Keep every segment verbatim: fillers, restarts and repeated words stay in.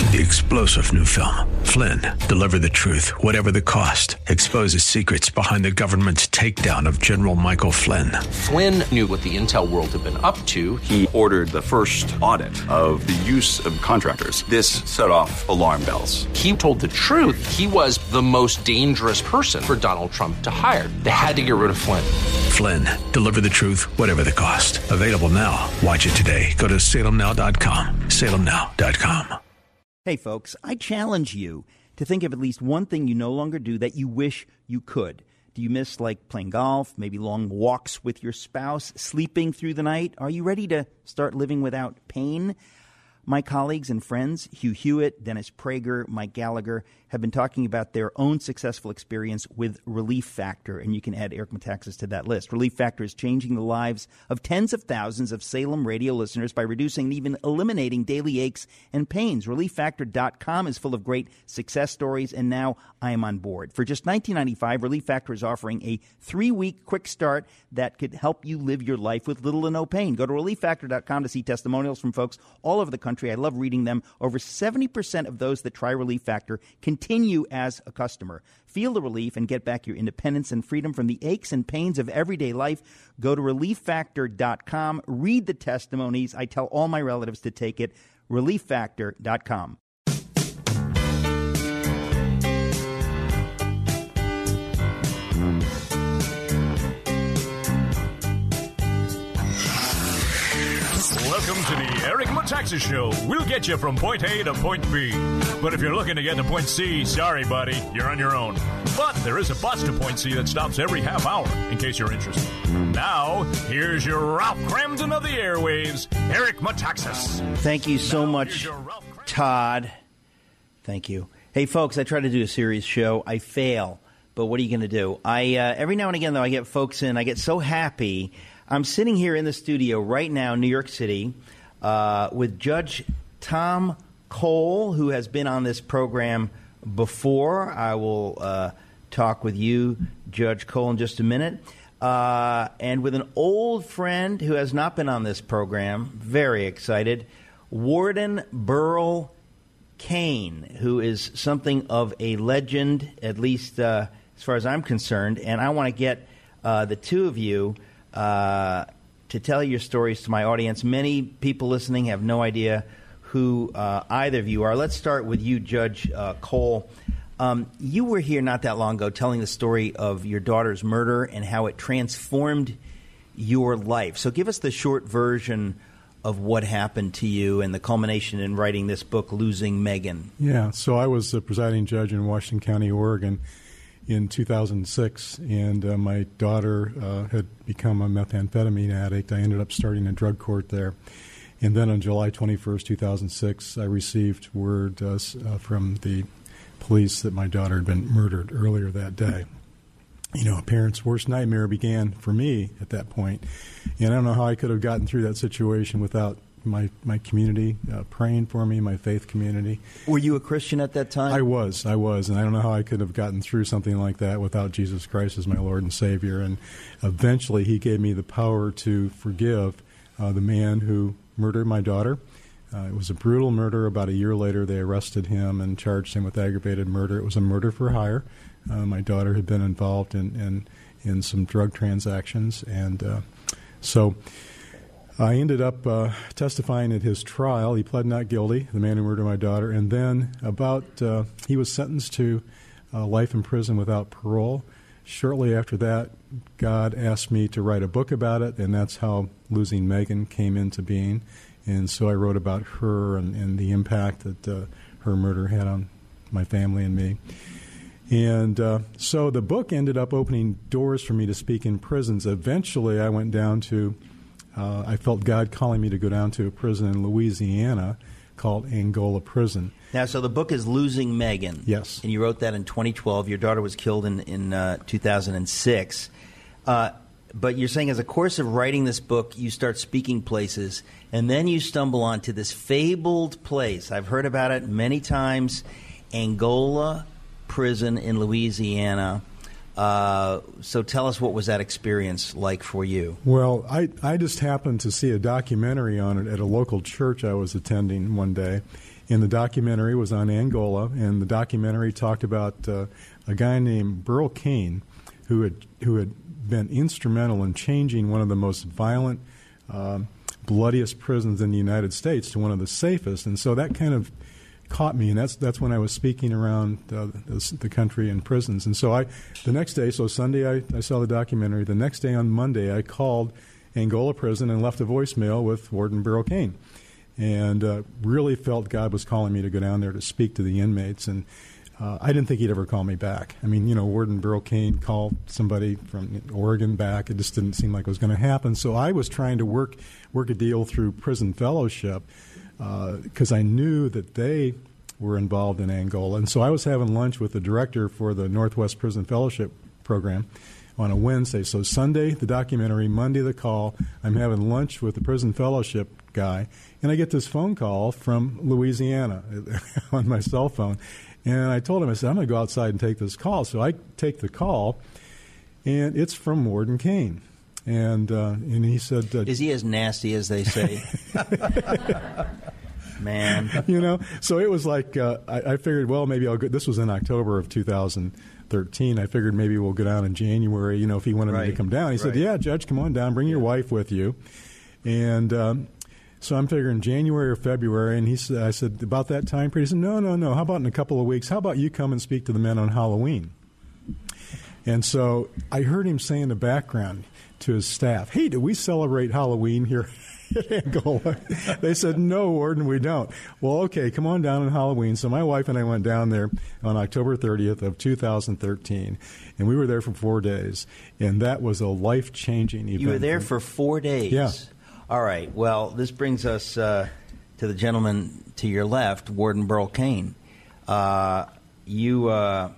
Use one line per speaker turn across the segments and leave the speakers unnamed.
The explosive new film, Flynn, deliver the truth, whatever the cost, exposes secrets behind the government's takedown of General Michael Flynn.
Flynn knew what the intel world had been up to.
He ordered the first audit of the use of contractors. This set off alarm bells.
He told the truth. He was the most dangerous person for Donald Trump to hire. They had to get rid of Flynn.
Flynn, deliver the truth, whatever the cost. Available now. Watch it today. Go to salem now dot com. salem now dot com.
Hey, folks, I challenge you to think of at least one thing you no longer do that you wish you could. Do you miss, like, playing golf, maybe long walks with your spouse, sleeping through the night? Are you ready to start living without pain? My colleagues and friends, Hugh Hewitt, Dennis Prager, Mike Gallagher, have been talking about their own successful experience with Relief Factor, and you can add Eric Metaxas to that list. Relief Factor is changing the lives of tens of thousands of Salem radio listeners by reducing and even eliminating daily aches and pains. relief factor dot com is full of great success stories, and now I am on board. For just nineteen ninety-five dollars, Relief Factor is offering a three-week quick start that could help you live your life with little to no pain. Go to relief factor dot com to see testimonials from folks all over the country. I love reading them. Over seventy percent of those that try Relief Factor continue as a customer. Feel the relief and get back your independence and freedom from the aches and pains of everyday life. Go to relief factor dot com. Read the testimonies. I tell all my relatives to take it. relief factor dot com.
Welcome to the Eric Metaxas Show. We'll get you from point A to point B. But if you're looking to get to point C, sorry, buddy, you're on your own. But there is a bus to point C that stops every half hour, in case you're interested. Now, here's your Ralph Cramden of the airwaves, Eric Metaxas.
Thank you so
now,
much, Todd. Thank you. Hey, folks, I try to do a serious show. I fail. But what are you going to do? I uh, every now and again, though, I get folks in. I get so happy. I'm sitting here in the studio right now, New York City, uh, with Judge Tom Cole, who has been on this program before. I will uh, talk with you, Judge Cole, in just a minute. Uh, and with an old friend who has not been on this program, very excited, Warden Burl Cain, who is something of a legend, at least uh, as far as I'm concerned. And I want to get uh, the two of you Uh, to tell your stories to my audience. Many people listening have no idea who uh, either of you are. Let's start with you, Judge uh, Cole. Um, you were here not that long ago telling the story of your daughter's murder and how it transformed your life. So give us the short version of what happened to you and the culmination in writing this book, Losing Megan.
Yeah, so I was the presiding judge in Washington County, Oregon, in two thousand six, and uh, my daughter uh, had become a methamphetamine addict. I ended up starting a drug court there. And then on July twenty-first, two thousand six, I received word uh, uh, from the police that my daughter had been murdered earlier that day. You know, a parent's worst nightmare began for me at that point. And I don't know how I could have gotten through that situation without my my community uh, praying for me, my faith community.
Were you a Christian at that time?
I was, I was, and I don't know how I could have gotten through something like that without Jesus Christ as my Lord and Savior. And eventually he gave me the power to forgive uh, the man who murdered my daughter. Uh, it was a brutal murder. About a year later, they arrested him and charged him with aggravated murder. It was a murder for hire. Uh, my daughter had been involved in, in, in some drug transactions, and uh, so I ended up uh, testifying at his trial. He pled not guilty, the man who murdered my daughter, and then about uh, he was sentenced to uh, life in prison without parole. Shortly after that, God asked me to write a book about it, and that's how Losing Megan came into being. And so I wrote about her and, and the impact that uh, her murder had on my family and me. And uh, so the book ended up opening doors for me to speak in prisons. Eventually, I went down to Uh, I felt God calling me to go down to a prison in Louisiana called Angola Prison.
Now, so the book is Losing Megan.
Yes.
And you wrote that in twenty twelve. Your daughter was killed in, in uh, two thousand six. Uh, but you're saying as a course of writing this book, you start speaking places, and then you stumble onto this fabled place. I've heard about it many times, Angola Prison in Louisiana. Uh, so tell us, what was that experience like for you?
Well, I, I just happened to see a documentary on it at a local church I was attending one day, And the documentary was on Angola, and the documentary talked about uh, a guy named Burl Cain, who had who had been instrumental in changing one of the most violent, um, bloodiest prisons in the United States to one of the safest. And so that kind of caught me, and that's that's when I was speaking around uh, the, the country in prisons. And so I, the next day, so Sunday I, I saw the documentary. The next day on Monday, I called Angola prison and left a voicemail with Warden Burl Cain, and uh, really felt God was calling me to go down there to speak to the inmates. And uh, I didn't think he'd ever call me back. I mean, you know, Warden Burl Cain called somebody from Oregon back. It just didn't seem like it was going to happen. So I was trying to work work a deal through Prison Fellowship, because uh, I knew that they were involved in Angola. And so I was having lunch with the director for the Northwest Prison Fellowship Program on a Wednesday. So Sunday, the documentary, Monday, the call. I'm having lunch with the Prison Fellowship guy, and I get this phone call from Louisiana on my cell phone. And I told him, I said, I'm going to go outside and take this call. So I take the call, and it's from Warden Cain. And uh, and he said, uh,
is he as nasty as they say? Man.
You know, so it was like, uh, I, I figured, well, maybe I'll go. This was in October of two thousand thirteen. I figured maybe we'll go down in January, you know, if he wanted
right.
me to come down. He
right.
said, yeah, Judge, come on down. Bring yeah. your wife with you. And um, so I'm figuring January or February. And he said, I said, about that time period? He said, no, no, no. How about in a couple of weeks? How about you come and speak to the men on Halloween? And so I heard him say in the background to his staff, hey, do we celebrate Halloween here at Angola? They said, no, Warden, we don't. Well, okay, come on down on Halloween. So my wife and I went down there on October thirtieth of two thousand thirteen, and we were there for four days, and that was a life-changing event.
You were there for four days?
Yeah.
All right, well, this brings us uh, to the gentleman to your left, Warden Burl Cain. Uh, you... Uh,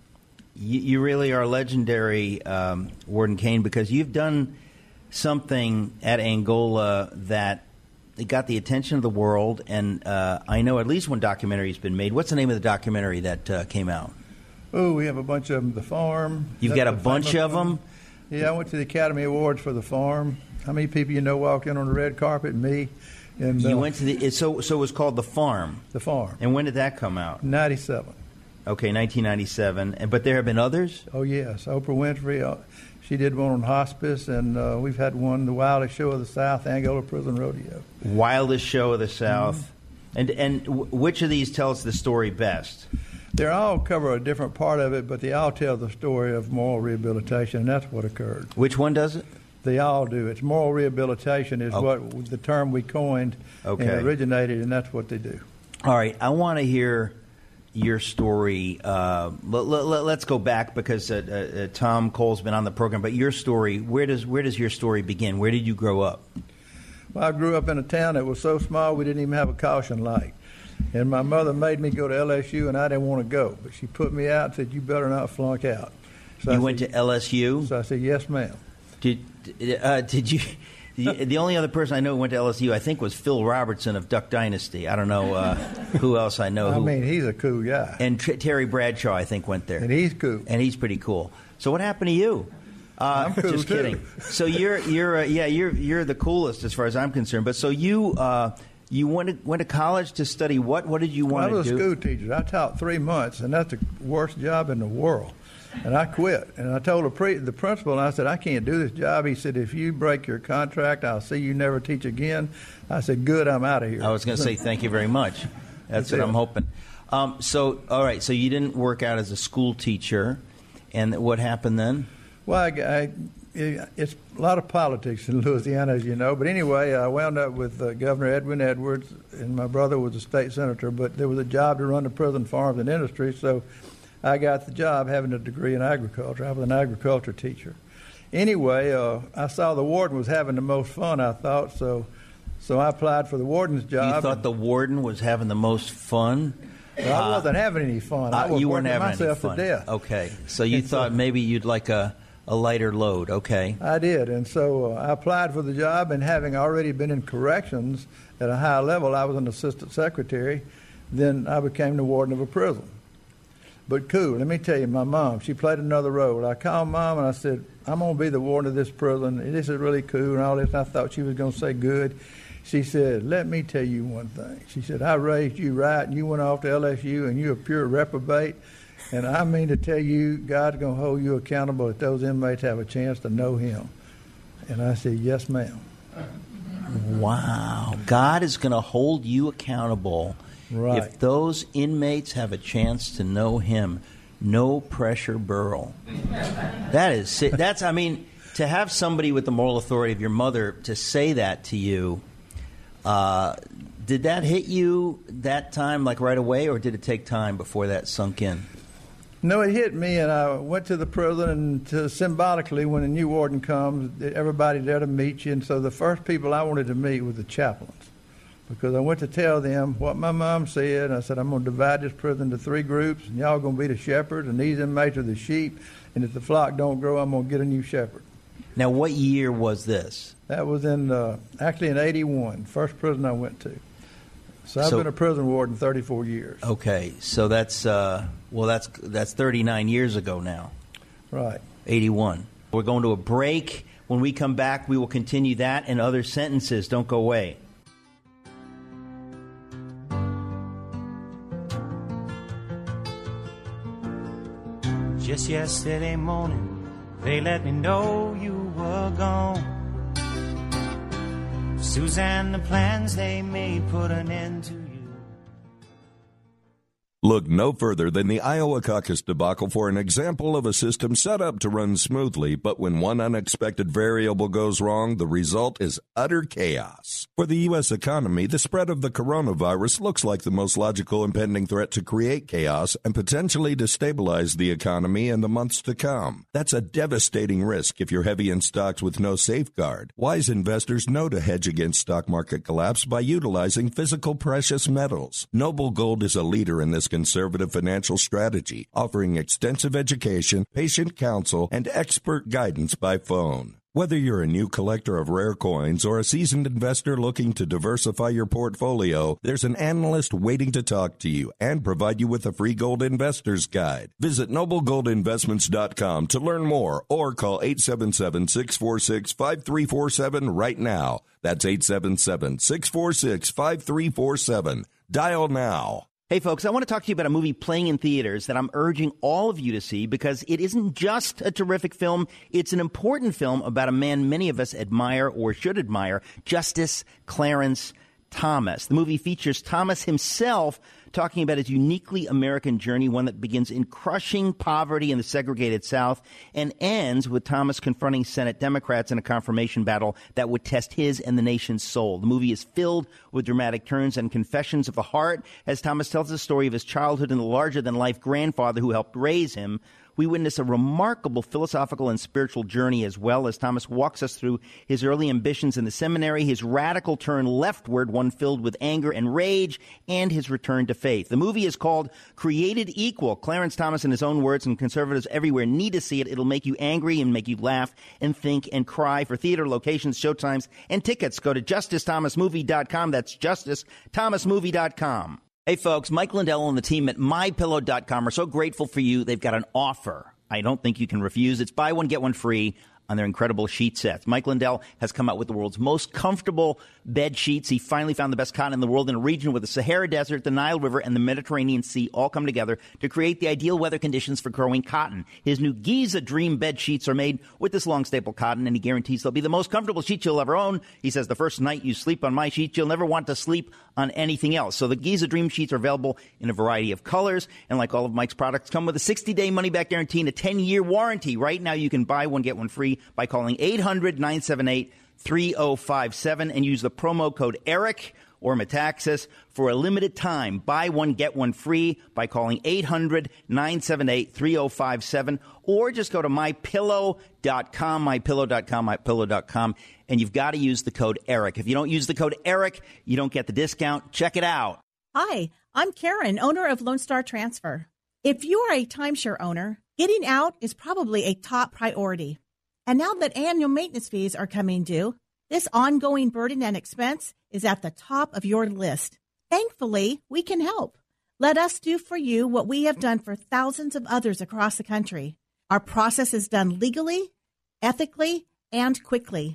You, you really are legendary, um, Warden Cain, because you've done something at Angola that got the attention of the world, and uh, I know at least one documentary has been made. What's the name of the documentary that uh, came out?
Oh, we have a bunch of them. The Farm.
You've
That's
got a bunch of them?
Yeah, I went to the Academy Awards for The Farm. How many people you know walked in on the red carpet? Me. And,
you
uh,
went to the so so it was called The Farm.
The Farm.
And when did that come out?
ninety-seven.
Okay, nineteen ninety-seven. But there have been others?
Oh, yes. Oprah Winfrey, uh, she did one on hospice, and uh, we've had one, The Wildest Show of the South, Angola Prison Rodeo.
Wildest Show of the South.
Mm-hmm.
And and w- which of these tells the story best?
They all cover a different part of it, but they all tell the story of moral rehabilitation, and that's what occurred.
Which one does it?
They all do. It's moral rehabilitation is
oh.
what the term we coined
okay.
and originated, and that's what they do.
All right. I want to hear your story. Uh, let, let, let's go back because uh, uh, Tom Cole's been on the program. But your story, where does where does your story begin? Where did you grow up?
Well, I grew up in a town that was so small we didn't even have a caution light. And my mother made me go to L S U, and I didn't want to go. But she put me out and said, you better not flunk out. So
you
I
went
said,
to L S U?
So I said, yes, ma'am.
Did, uh, did you... The, the only other person I know who went to L S U, I think, was Phil Robertson of Duck Dynasty. I don't know uh, who else I know.
I
who,
mean, he's a cool guy.
And Tr- Terry Bradshaw, I think, went there.
And he's cool.
And he's pretty cool. So what happened to you? Uh,
I'm cool
just
too.
kidding. So you're you're uh, yeah you're you're the coolest as far as I'm concerned. But so you uh, you went to, went to college to study what? What did you want
well, I was
to do?
a school teacher. I taught three months, and that's the worst job in the world. And I quit. And I told the, pre- the principal, and I said, I can't do this job. He said, if you break your contract, I'll see you never teach again. I said, good, I'm out of here.
I was going to say thank you very much. That's,
That's
what
it.
I'm hoping. Um, so, all right, so you didn't work out as a school teacher. And what happened then?
Well, I, I, it's a lot of politics in Louisiana, as you know. But anyway, I wound up with uh, Governor Edwin Edwards, and my brother was a state senator. But there was a job to run the prison farms and industry, so I got the job having a degree in agriculture. I was an agriculture teacher. Anyway, uh, I saw the warden was having the most fun, I thought, so so I applied for the warden's job.
You thought the warden was having the most fun?
Well, I wasn't uh, having any fun. I
uh,
was
you weren't
working
having
myself
any fun.
to death.
Okay, so you
and
thought
so,
maybe you'd like a, a lighter load. Okay.
I did, and so uh, I applied for the job, and having already been in corrections at a high level, I was an assistant secretary. Then I became the warden of a prison. But cool, let me tell you, my mom, she played another role. I called Mom and I said, I'm going to be the warden of this prison. And this is really cool and all this. And I thought she was going to say good. She said, let me tell you one thing. She said, I raised you right, and you went off to L S U, and you're a pure reprobate. And I mean to tell you, God's going to hold you accountable if those inmates have a chance to know him. And I said, yes, ma'am.
Wow. God is going to hold you accountable
right.
if those inmates have a chance to know him. No pressure, Burl. That is, that's, I mean, to have somebody with the moral authority of your mother to say that to you, uh, did that hit you that time, like right away, or did it take time before that sunk in?
No, it hit me, and I went to the prison, and to, symbolically, when a new warden comes, everybody's there to meet you. And so the first people I wanted to meet were the chaplains, because I went to tell them what my mom said. I said, I'm going to divide this prison into three groups, and y'all going to be the shepherds, and these inmates are the sheep, and if the flock don't grow, I'm going to get a new shepherd.
Now, what year was this?
That was in, uh, actually in eighty-one, first prison I went to. So I've
so,
been a prison warden thirty-four years.
Okay, so that's, uh, well, that's that's thirty-nine years ago now.
Right.
eighty-one. We're going to a break. When we come back, we will continue that and other sentences. Don't go away.
Just yesterday morning, they let me know you were gone. Suzanne, the plans they made put an end to you.
Look no further than the Iowa caucus debacle for an example of a system set up to run smoothly, but when one unexpected variable goes wrong, the result is utter chaos. For the U S economy, the spread of the coronavirus looks like the most logical impending threat to create chaos and potentially destabilize the economy in the months to come. That's a devastating risk if you're heavy in stocks with no safeguard. Wise investors know to hedge against stock market collapse by utilizing physical precious metals. Noble Gold is a leader in this conservative financial strategy, offering extensive education, patient counsel, and expert guidance by phone. Whether you're a new collector of rare coins or a seasoned investor looking to diversify your portfolio, there's an analyst waiting to talk to you and provide you with a free gold investor's guide. Visit noble gold investments dot com to learn more or call eight seven seven, six four six, five three four seven right now. That's eight seven seven, six four six, five three four seven. Dial now.
Hey, folks, I want to talk to you about a movie playing in theaters that I'm urging all of you to see because it isn't just a terrific film. It's an important film about a man many of us admire or should admire, Justice Clarence Thomas. The movie features Thomas himself talking about his uniquely American journey, one that begins in crushing poverty in the segregated South and ends with Thomas confronting Senate Democrats in a confirmation battle that would test his and the nation's soul. The movie is filled with dramatic turns and confessions of the heart as Thomas tells the story of his childhood and the larger-than-life grandfather who helped raise him. We witness a remarkable philosophical and spiritual journey as well as Thomas walks us through his early ambitions in the seminary, his radical turn leftward, one filled with anger and rage, and his return to faith. The movie is called Created Equal. Clarence Thomas, in his own words, and conservatives everywhere need to see it. It'll make you angry and make you laugh and think and cry. For theater locations, showtimes, and tickets, go to justice thomas movie dot com. That's justice thomas movie dot com. Hey, folks, Mike Lindell and the team at my pillow dot com are so grateful for you. They've got an offer I don't think you can refuse. It's buy one, get one free on their incredible sheet sets. Mike Lindell has come out with the world's most comfortable bed sheets. He finally found the best cotton in the world in a region where the Sahara Desert, the Nile River, and the Mediterranean Sea all come together to create the ideal weather conditions for growing cotton. His new Giza Dream bed sheets are made with this long staple cotton, and he guarantees they'll be the most comfortable sheets you'll ever own. He says the first night you sleep on my sheets, you'll never want to sleep on anything else. So the Giza Dream sheets are available in a variety of colors, and like all of Mike's products, come with a sixty-day money-back guarantee and a ten-year warranty. Right now you can buy one, get one free by calling eight hundred, nine seven eight, three oh five seven and use the promo code ERIC or Metaxas for a limited time. Buy one, get one free by calling eight hundred, nine seven eight, three oh five seven or just go to my pillow dot com, my pillow dot com, my pillow dot com, and you've got to use the code ERIC. If you don't use the code ERIC, you don't get the discount. Check it out.
Hi, I'm Karen, owner of Lone Star Transfer. If you are a timeshare owner, getting out is probably a top priority. And now that annual maintenance fees are coming due, this ongoing burden and expense is at the top of your list. Thankfully, we can help. Let us do for you what we have done for thousands of others across the country. Our process is done legally, ethically, and quickly.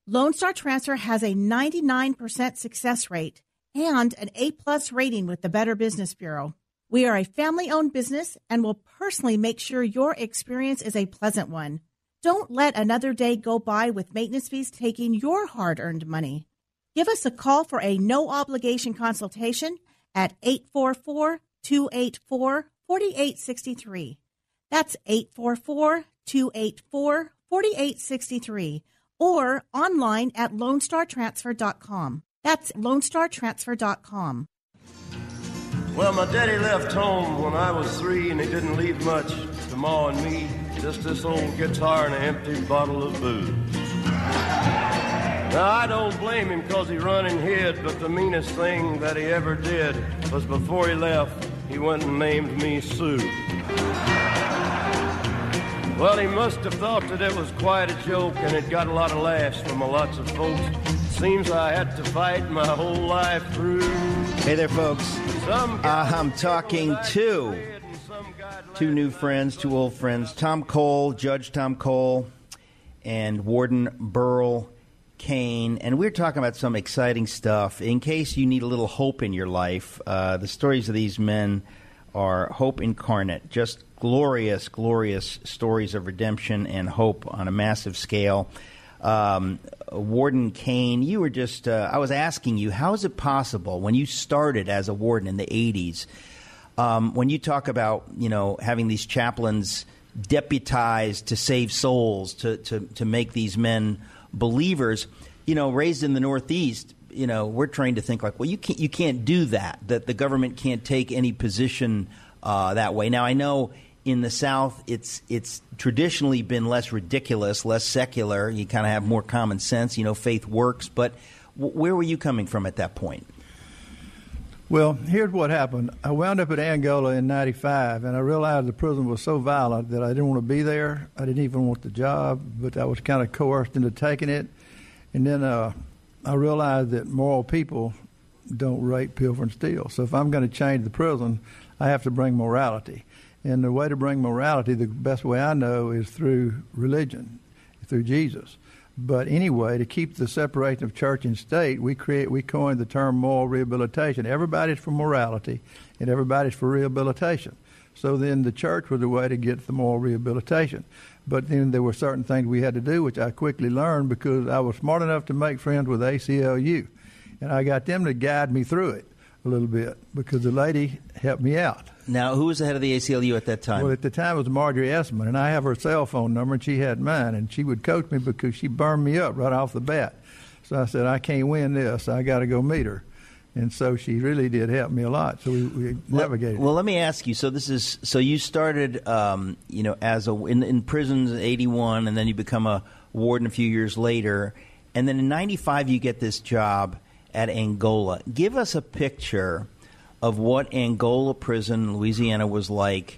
Lone Star Transfer has a ninety-nine percent success rate and an A-plus rating with the Better Business Bureau. We are a family-owned business and will personally make sure your experience is a pleasant one. Don't let another day go by with maintenance fees taking your hard-earned money. Give us a call for a no-obligation consultation at eight four four, two eight four, four eight six three. That's eight four four, two eight four, four eight six three. Or online at lone star transfer dot com. That's lone star transfer dot com.
Well, my daddy left home when I was three, and he didn't leave much to Ma and me, just this old guitar and an empty bottle of booze. Now, I don't blame him because he run and hid, but the meanest thing that he ever did was before he left, he went and named me Sue. Well, he must have thought that it was quite a joke, and it got a lot of laughs from a lots of folks. Seems I had to fight my whole life through.
Hey there, folks. Uh, I'm talking to two new friends, two old friends, Tom Cole, Judge Tom Cole, and Warden Burl Cain. And we're talking about some exciting stuff. In case you need a little hope in your life, uh, the stories of these men are hope incarnate, just glorious, glorious stories of redemption and hope on a massive scale. Um, Warden Cain, you were just, uh, I was asking you, how is it possible when you started as a warden in the eighties, um, when you talk about, you know, having these chaplains deputized to save souls, to, to, to make these men believers, you know, raised in the Northeast, you know, we're trained to think like, well, you can't, you can't do that, that the government can't take any position uh, that way. Now, I know in the South, it's it's traditionally been less ridiculous, less secular. You kind of have more common sense. You know, faith works. But w- where were you coming from at that point?
Well, here's what happened. I wound up at Angola in ninety-five, and I realized the prison was so violent that I didn't want to be there. I didn't even want the job, but I was kind of coerced into taking it. And then uh, I realized that moral people don't rape, pilfer, and steal. So if I'm going to change the prison, I have to bring morality. And the way to bring morality, the best way I know, is through religion, through Jesus. But anyway, to keep the separation of church and state, we create we coined the term moral rehabilitation. Everybody's for morality, and everybody's for rehabilitation. So then the church was the way to get the moral rehabilitation. But then there were certain things we had to do, which I quickly learned because I was smart enough to make friends with A C L U. And I got them to guide me through it a little bit because the lady helped me out.
Now, who was the head of the A C L U at that time?
Well, at the time it was Marjorie Essman, and I have her cell phone number, and she had mine, and she would coach me because she burned me up right off the bat. So I said, I can't win this. I got to go meet her. And so she really did help me a lot. So we, we navigated.
Well, let me ask you. So this is so you started, um, you know, as a in, in prisons in eighty-one, and then you become a warden a few years later, and then in ninety-five you get this job at Angola. Give us a picture of what Angola prison, Louisiana, was like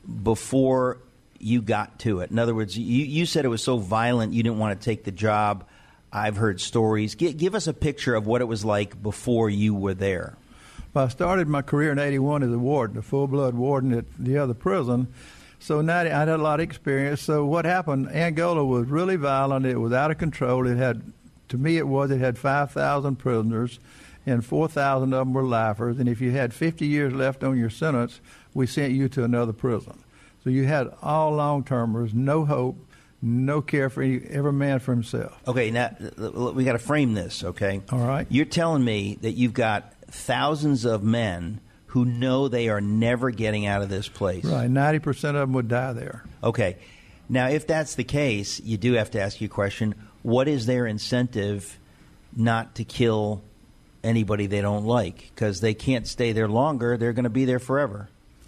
before you got to it. In other words, you, you said it was so violent you didn't want to take the job. I've heard stories. G- give us a picture of what it was like before you were there.
Well, I started my career in eighty-one as a warden, a full-blood warden at the other prison. So now I had a lot of experience. So what happened, Angola was really violent. It was out of control. It had, to me it was, it had five thousand prisoners, and four thousand of them were lifers. And if you had fifty years left on your sentence, we sent you to another prison. So you had all long-termers, no hope, no care for any, every man for himself.
Okay, now we got to frame this, okay?
All right.
You're telling me that you've got thousands of men who know they are never getting out of this place.
Right, ninety percent of them would die there.
Okay. Now, if that's the case, you do have to ask you a question. What is their incentive not to kill anybody they don't like? Because they can't stay there longer. They're going to be there forever.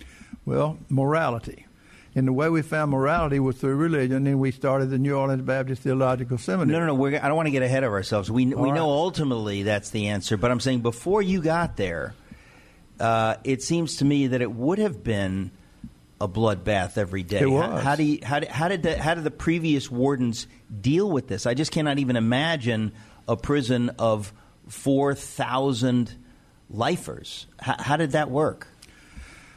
Well, morality. And the way we found morality was through religion, and we started the New Orleans Baptist Theological Seminary.
No, no, no. We're, I don't want to get ahead of ourselves. We, we
right.
know ultimately that's the answer. But I'm saying before you got there, uh, it seems to me that it would have been a bloodbath every day.
It was.
How, how, do you, how, did, how, did the, how did the previous wardens deal with this? I just cannot even imagine a prison of four thousand lifers. How, how did that work?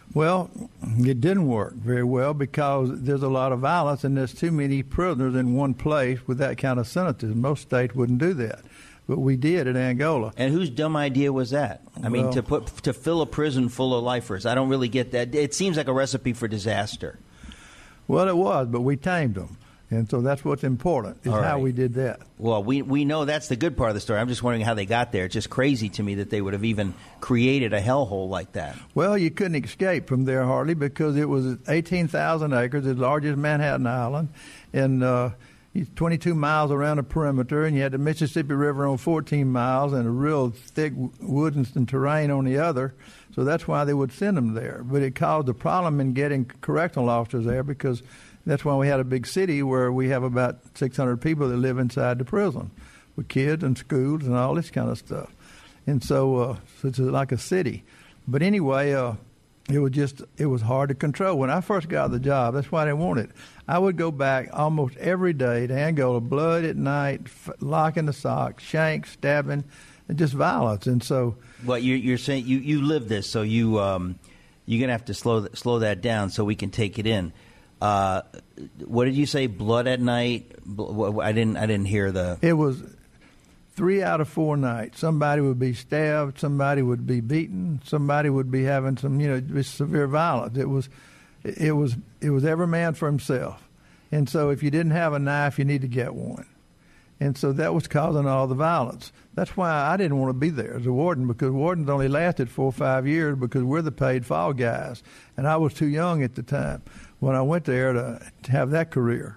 Well, it didn't work very well because there's a lot of violence and there's too many prisoners in one place with that kind of sentences. Most states wouldn't do that, but we did at Angola.
And whose dumb idea was that? I
Well,
mean, to put to fill a prison full of lifers. I don't really get that. It seems like a recipe for disaster.
Well, it was, but we tamed them. And so that's what's important, is
All
how
right.
we did that.
Well, we we know that's the good part of the story. I'm just wondering how they got there. It's just crazy to me that they would have even created a hellhole like that.
Well, you couldn't escape from there hardly because it was eighteen thousand acres, the largest Manhattan Island, and uh, twenty-two miles around the perimeter, and you had the Mississippi River on fourteen miles and a real thick woods and terrain on the other. So that's why they would send them there. But it caused a problem in getting correctional officers there because that's why we had a big city where we have about six hundred people that live inside the prison with kids and schools and all this kind of stuff. And so, uh, so it's like a city. But anyway, uh, it was just, it was hard to control. When I first got the job, that's why I didn't want it. I would go back almost every day to Angola, blood at night, f- locking the socks, shanks, stabbing, and just violence. And so,
Well, you're, you're saying you, you live this, so you um, you're gonna have to slow th- slow that down so we can take it in. Uh, what did you say? Blood at night? Bl- I didn't I didn't hear the.
it was three out of four nights. Somebody would be stabbed, somebody would be beaten, somebody would be having some, you know, just severe violence. It was, it was, it was every man for himself. And so if you didn't have a knife, you need to get one. And so that was causing all the violence. That's why I didn't want to be there as a warden, because wardens only lasted four or five years because we're the paid fall guys. And I was too young at the time when I went there to, to have that career.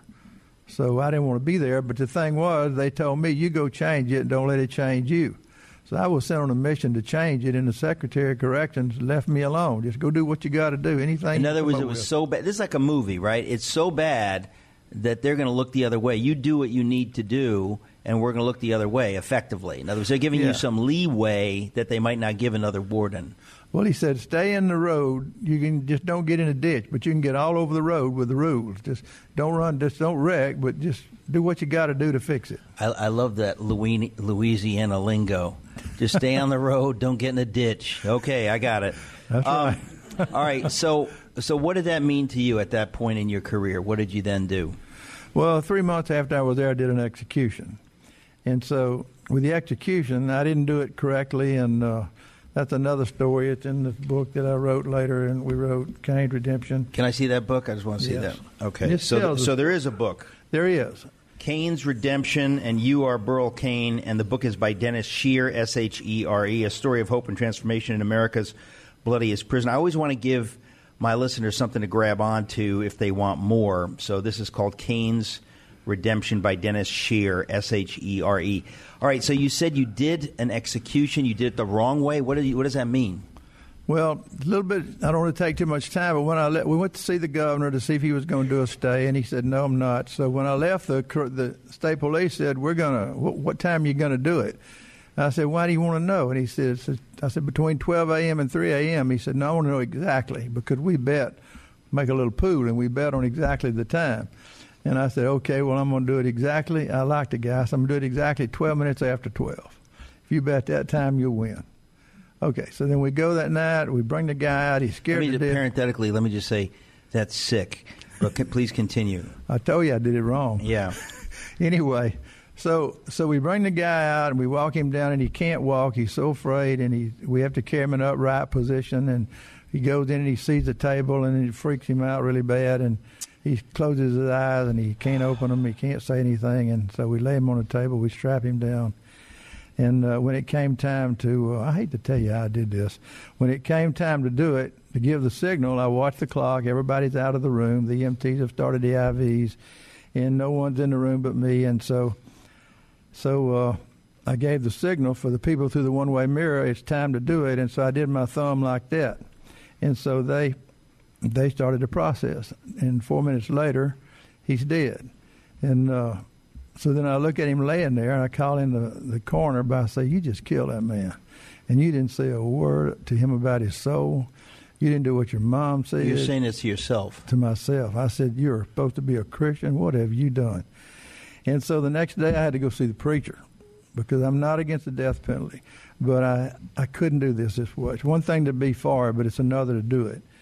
So I didn't want to be there. But the thing was, they told me, you go change it and don't let it change you. So I was sent on a mission to change it, and the Secretary of Corrections left me alone. Just go do what you got to do. Anything.
In
you
other
come
words,
up
it was
with.
so bad. This is like a movie, right? It's so bad that they're going to look the other way. You do what you need to do, and we're going to look the other way effectively. In other words, they're giving
Yeah.
you some leeway that they might not give another warden.
Well, he said, stay in the road. You can just don't get in a ditch, but you can get all over the road with the rules. Just don't run, just don't wreck, but just do what you got to do to fix it.
I, I love that Louis- Louisiana lingo. Just stay on the road, don't get in a ditch. Okay, I got it.
That's
Um,
right.
all right, so so what did that mean to you at that point in your career? What did you then do?
Well, three months after I was there, I did an execution. And so with the execution, I didn't do it correctly, and uh, that's another story. It's in the book that I wrote later, and we wrote Cain's Redemption.
Can I see that book? I just want to see
Yes.
that. Okay,
It
so
tells us-
so there is a book.
There he is.
Cain's Redemption, and you are Burl Cain, and the book is by Dennis Shear, S H E R E, A Story of Hope and Transformation in America's Bloodiest Prison. I always want to give my listeners something to grab onto if they want more. So this is called Cain's Redemption by Dennis Shear, S H E R E. All right, so you said you did an execution. You did it the wrong way. What, do you, what does that mean?
Well, a little bit, I don't want to take too much time, but when I le- we went to see the governor to see if he was going to do a stay, and he said, no, I'm not. So when I left, the the state police said, we're going to, what, what time are you going to do it? I said, why do you want to know? And he said, I said, between twelve a.m. and three a.m. He said, no, I want to know exactly, because we bet, make a little pool, and we bet on exactly the time. And I said, okay, well, I'm going to do it exactly. I like the guy, so I'm going to do it exactly twelve minutes after twelve. If you bet that time, you'll win. Okay, so then we go that night. We bring the guy out. He's scared
Let me
to death.
parenthetically, let me just say, that's sick. But can, please continue.
I told you I did it wrong.
Yeah.
Anyway, so so we bring the guy out and we walk him down, and he can't walk. He's so afraid, and he we have to carry him in an upright position. And he goes in and he sees the table, and it freaks him out really bad. And he closes his eyes and he can't open them. He can't say anything. And so we lay him on the table. We strap him down. And uh, when it came time to, uh, I hate to tell you how I did this. When it came time to do it, to give the signal, I watched the clock. Everybody's out of the room. The E M Ts have started the I Vs, and no one's in the room but me. And so, so uh, I gave the signal for the people through the one-way mirror. It's time to do it. And so I did my thumb like that. And so they, they started the process. And four minutes later, he's dead. And uh, so then I look at him laying there, and I call in the, the coroner, but I say, you just killed that man. And you didn't say a word to him about his soul. You didn't do what your mom said.
You're saying this to yourself.
To myself. I said, you're supposed to be a Christian. What have you done? And so the next day I had to go see the preacher, because I'm not against the death penalty. But I, I couldn't do this this way. It's one thing to be for it, but it's another to do it.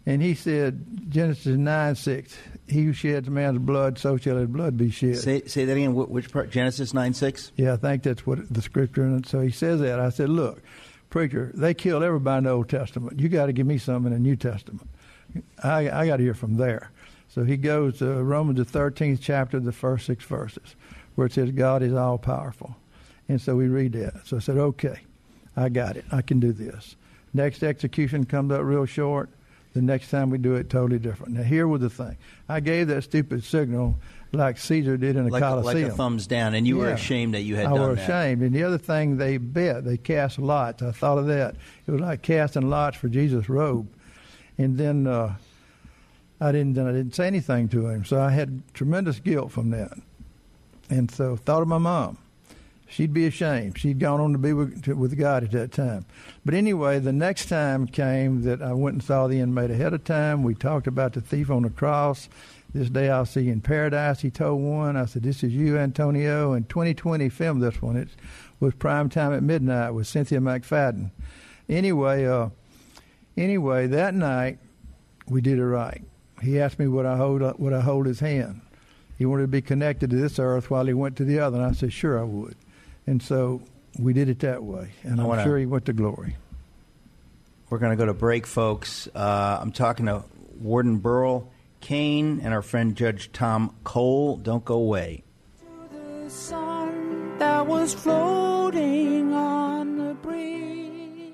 And he said, Genesis nine six, he who sheds man's blood, so shall his blood be shed.
Say, say that again. Which part? Genesis nine six?
Yeah, I think that's what the scripture. And so he says that. I said, look, preacher, they killed everybody in the Old Testament. You got to give me some in the New Testament. I, I got to hear from there. So he goes to Romans, the thirteenth chapter, the first six verses, where it says God is all-powerful. And so we read that. So I said, okay, I got it. I can do this. Next execution comes up real short. The next time we do it, totally different. Now, here was the thing. I gave that stupid signal like Caesar did in the
like,
Colosseum.
Like a thumbs down, and you
yeah.
were ashamed that you had
I
done that.
I was ashamed. And the other thing, they bet. They cast lots. I thought of that. It was like casting lots for Jesus' robe. And then uh, I didn't I didn't say anything to him. So I had tremendous guilt from that. And so thought of my mom. She'd be ashamed. She'd gone on to be with, to, with God at that time. But anyway, the next time came that I went and saw the inmate ahead of time. We talked about the thief on the cross. This day I'll see you in paradise, he told one. I said, this is you, Antonio. And twenty twenty filmed this one. It was prime time at midnight with Cynthia McFadden. Anyway, uh, anyway, that night we did it right. He asked me would I hold would I hold his hand. He wanted to be connected to this earth while he went to the other. And I said, sure, I would. And so we did it that way, and I'm
wanna,
sure he went to glory.
We're going to go to break, folks. Uh, I'm talking to Warden Burl Cain and our friend Judge Tom Cole. Don't go away.
The sun that was floating on the breeze.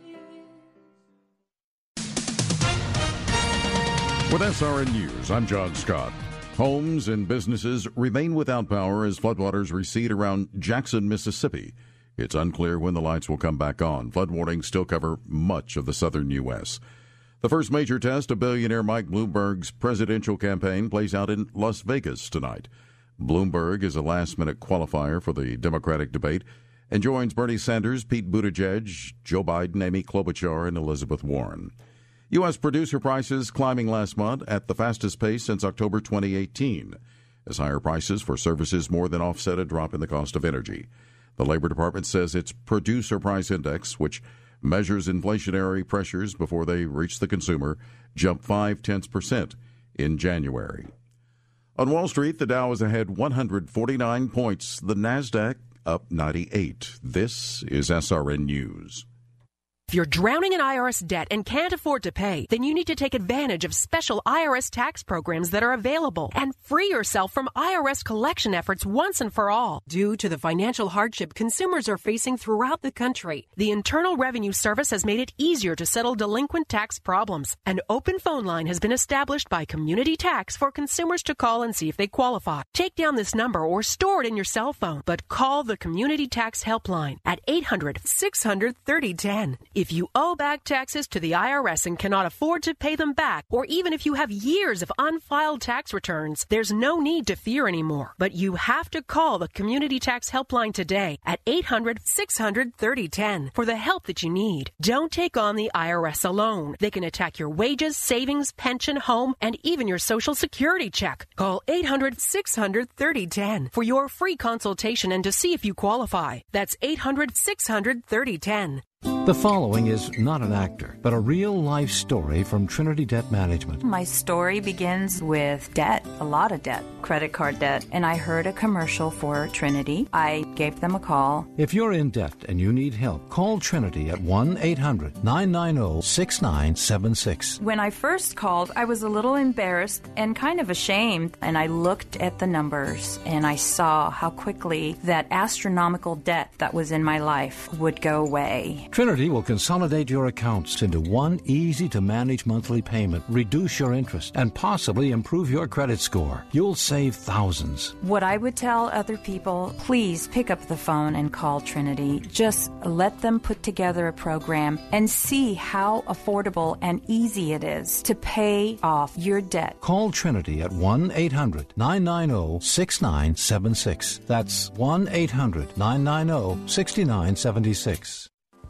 With S R N News, I'm John Scott. Homes and businesses remain without power as floodwaters recede around Jackson, Mississippi. It's unclear when the lights will come back on. Flood warnings still cover much of the southern U S. The first major test of billionaire Mike Bloomberg's presidential campaign plays out in Las Vegas tonight. Bloomberg is a last-minute qualifier for the Democratic debate and joins Bernie Sanders, Pete Buttigieg, Joe Biden, Amy Klobuchar, and Elizabeth Warren. U S producer prices climbing last month at the fastest pace since October twenty eighteen, as higher prices for services more than offset a drop in the cost of energy. The Labor Department says its Producer Price Index, which measures inflationary pressures before they reach the consumer, jumped five-tenths percent in January. On Wall Street, the Dow is ahead one hundred forty-nine points, the NASDAQ up ninety-eight. This is S R N News.
If you're drowning in I R S debt and can't afford to pay, then you need to take advantage of special I R S tax programs that are available and free yourself from I R S collection efforts once and for all. Due to the financial hardship consumers are facing throughout the country, the Internal Revenue Service has made it easier to settle delinquent tax problems. An open phone line has been established by Community Tax for consumers to call and see if they qualify. Take down this number or store it in your cell phone, but call the Community Tax Helpline at eight hundred, six hundred, thirty ten. If you owe back taxes to the I R S and cannot afford to pay them back, or even if you have years of unfiled tax returns, there's no need to fear anymore. But you have to call the Community Tax Helpline today at eight hundred, six hundred, thirty ten for the help that you need. Don't take on the I R S alone. They can attack your wages, savings, pension, home, and even your Social Security check. Call eight hundred, six hundred, thirty ten for your free consultation and to see if you qualify. That's eight hundred, six hundred, thirty ten.
The following is not an actor, but a real-life story from Trinity Debt Management.
My story begins with debt, a lot of debt, credit card debt, and I heard a commercial for Trinity. I gave them a call.
If you're in debt and you need help, call Trinity at one eight hundred, nine nine zero, six nine seven six.
When I first called, I was a little embarrassed and kind of ashamed, and I looked at the numbers, and I saw how quickly that astronomical debt that was in my life would go away.
Trinity will consolidate your accounts into one easy-to-manage monthly payment, reduce your interest, and possibly improve your credit score. You'll save thousands.
What I would tell other people, please pick up the phone and call Trinity. Just let them put together a program and see how affordable and easy it is to pay off your debt.
Call Trinity at one eight hundred, nine nine zero, six nine seven six. That's one eight hundred, nine nine zero, six nine seven six.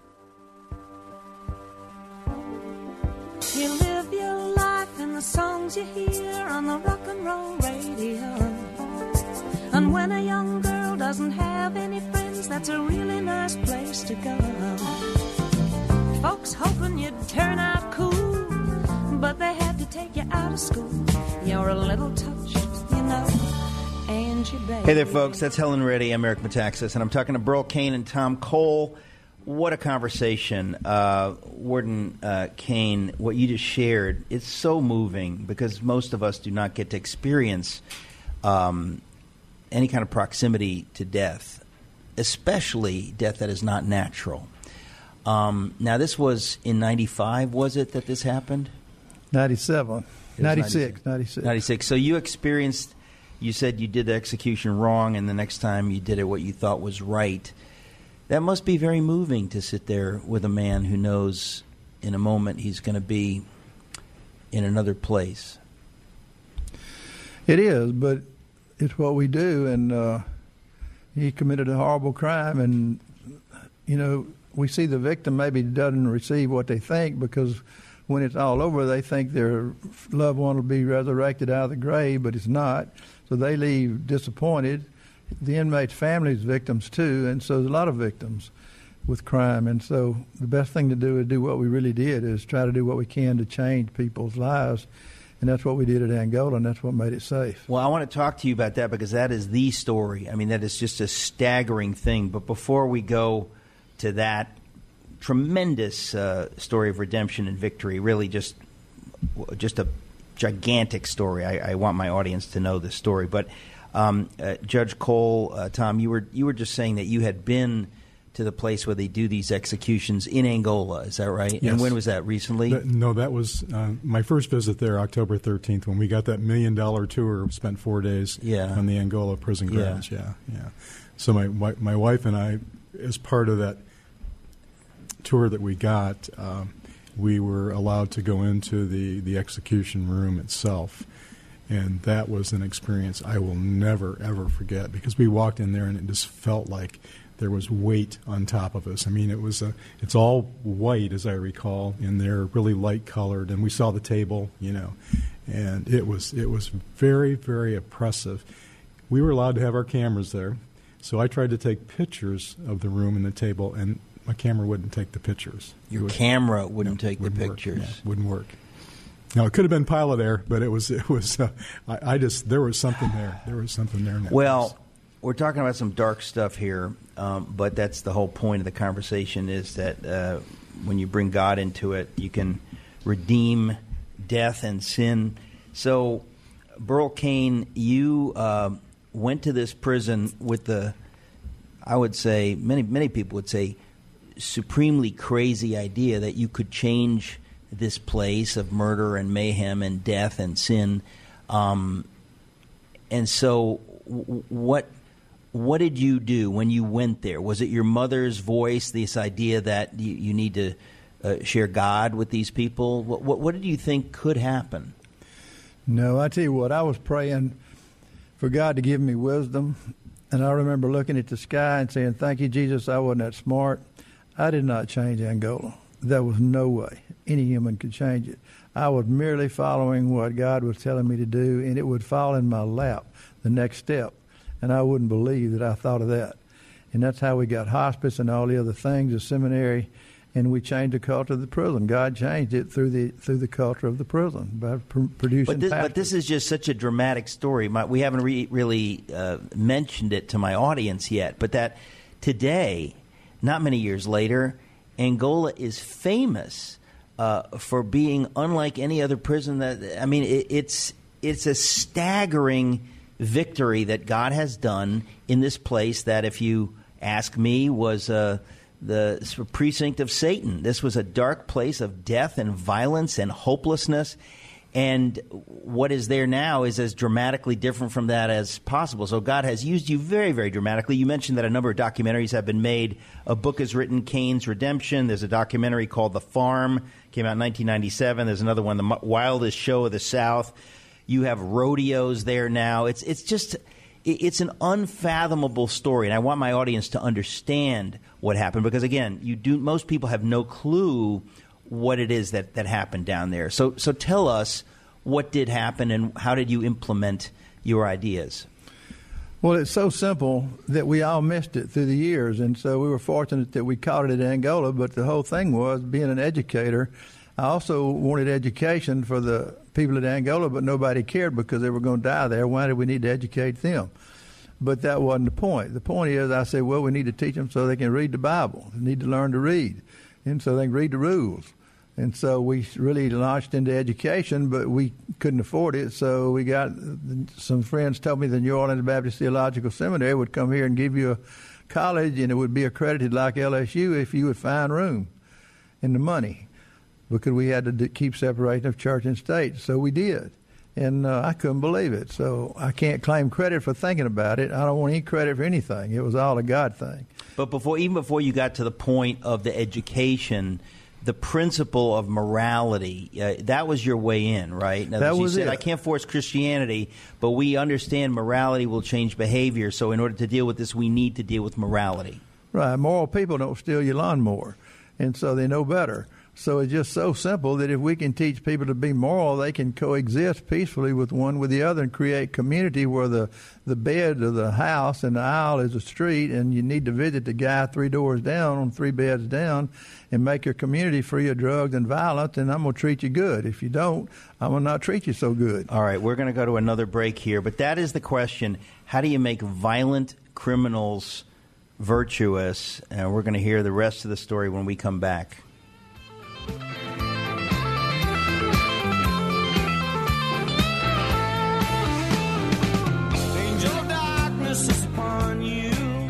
You live your life in the songs you hear on the rock and roll radio. And when a young girl doesn't have any friends, that's a really nice place to go. Folks hoping you'd turn out cool, but they had to take you out of school. You're a little touched, you know, Angie, baby.
Hey there, folks. That's Helen Reddy. I'm Eric Metaxas, and I'm talking to Burl Cain and Tom Cole. What a conversation. Uh, Warden uh, Cain, what you just shared, it's so moving because most of us do not get to experience um, any kind of proximity to death, especially death that is not natural. Um, now, this was in ninety-five, was it, that this happened?
ninety-seven. ninety-six. ninety-six.
ninety-six. So you experienced, you said you did the execution wrong, and the next time you did it what you thought was right. That must be very moving to sit there with a man who knows in a moment he's going to be in another place.
It is, but it's what we do, and uh, he committed a horrible crime, and, you know, we see the victim maybe doesn't receive what they think because when it's all over, they think their loved one will be resurrected out of the grave, but it's not. So they leave disappointed. The inmates' families victims too, and so there's a lot of victims with crime. And so the best thing to do is do what we really did, is try to do what we can to change people's lives. And that's what we did at Angola, and that's what made it safe.
Well, I want to talk to you about that because that is the story. I mean, that is just a staggering thing. But before we go to that tremendous uh, story of redemption and victory, really just just a gigantic story. I, I want my audience to know this story. But um, uh, Judge Cole, uh, Tom, you were you were just saying that you had been to the place where they do these executions in Angola. Is that right?
Yes.
And when was that? Recently?
That, no, that was uh, my first visit there, October thirteenth, when we got that million dollar tour. Spent four days
yeah.
on the Angola prison grounds.
Yeah,
yeah. yeah. So my, my my wife and I, as part of that tour that we got, um, we were allowed to go into the, the execution room itself. And that was an experience I will never, ever forget because we walked in there and it just felt like there was weight on top of us. I mean, it was a, it's all white, as I recall, and they're really light colored. And we saw the table, you know, and it was it was very, very oppressive. We were allowed to have our cameras there, so I tried to take pictures of the room and the table, and my camera wouldn't take the pictures.
Your
would,
camera wouldn't
no,
take
wouldn't
the
work.
pictures.
Yeah, wouldn't work. Now it could have been Pilot Air, but it was it was. Uh, I, I just there was something there. There was something there. In that
well,
place.
We're talking about some dark stuff here, um, but that's the whole point of the conversation is that uh, when you bring God into it, you can redeem death and sin. So, Burl Cain, you uh, went to this prison with the, I would say, many many people would say, supremely crazy idea that you could change this place of murder and mayhem and death and sin. Um, and so, w- what... What did you do when you went there? Was it your mother's voice, this idea that you, you need to uh, share God with these people? What, what, what did you think could happen?
No, I tell you what, I was praying for God to give me wisdom. And I remember looking at the sky and saying, thank you, Jesus, I wasn't that smart. I did not change Angola. There was no way any human could change it. I was merely following what God was telling me to do, and it would fall in my lap, the next step. And I wouldn't believe that I thought of that. And that's how we got hospice and all the other things, the seminary, and we changed the culture of the prison. God changed it through the through the culture of the prison by pr- producing
But this,
pastors.
but this is just such a dramatic story. My, we haven't re- really uh, mentioned it to my audience yet, but that today, not many years later, Angola is famous uh, for being unlike any other prison. That I mean, it, it's it's a staggering victory that God has done in this place that, if you ask me, was uh, the precinct of Satan. This was a dark place of death and violence and hopelessness. And what is there now is as dramatically different from that as possible. So God has used you very, very dramatically. You mentioned that a number of documentaries have been made. A book is written, Cain's Redemption. There's a documentary called The Farm, came out in nineteen ninety-seven. There's another one, The Wildest Show of the South. You have rodeos there now. It's it's just it's an unfathomable story, and I want my audience to understand what happened because, again, you do. Most people have no clue what it is that, that happened down there. So so tell us what did happen and how did you implement your ideas?
Well, it's so simple that we all missed it through the years, and so we were fortunate that we caught it at Angola. But the whole thing was, being an educator, I also wanted education for the people at Angola, but nobody cared because they were going to die there. Why did we need to educate them? But that wasn't the point. The point is, I said, well, we need to teach them so they can read the Bible. They need to learn to read, and so they can read the rules. And so we really launched into education, but we couldn't afford it. So we got some friends told me the New Orleans Baptist Theological Seminary would come here and give you a college, and it would be accredited like L S U if you would find room and the money, because we had to keep separation of church and state. So we did. And uh, I couldn't believe it. So I can't claim credit for thinking about it. I don't want any credit for anything. It was all a God thing.
But before, even before you got to the point of the education, the principle of morality, uh, that was your way in, right? Now,
that
you
was
said,
it.
I can't force Christianity, but we understand morality will change behavior. So in order to deal with this, we need to deal with morality.
Right. Moral people don't steal your lawnmower, and so they know better. So it's just so simple that if we can teach people to be moral, they can coexist peacefully with one with the other and create community where the, the bed of the house and the aisle is a street, and you need to visit the guy three doors down on three beds down and make your community free of drugs and violence, and I'm going to treat you good. If you don't, I'm going to not treat you so good.
All right, we're going to go to another break here, but that is the question. How do you make violent criminals virtuous? And we're going to hear the rest of the story when we come back.
Angel of darkness is upon you.